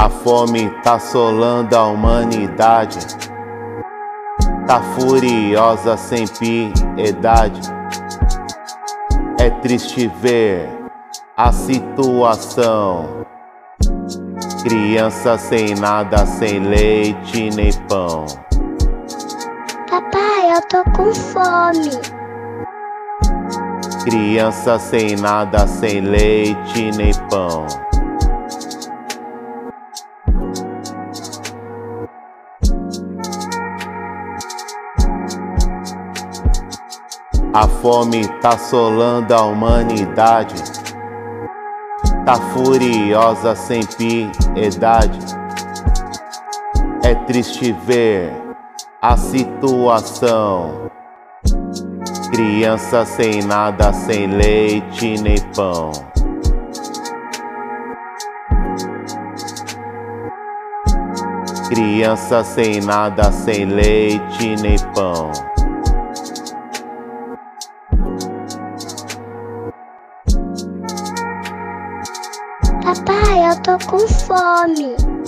A fome tá assolando a humanidade, tá furiosa sem piedade. É triste ver a situação, criança sem nada, sem leite nem pão. Papai, eu tô com fome. Criança sem nada, sem leite nem pão. A fome tá assolando a humanidade, tá furiosa sem piedade. É triste ver a situação, criança sem nada, sem leite nem pão. Criança sem nada, sem leite nem pão. Papai, eu tô com fome.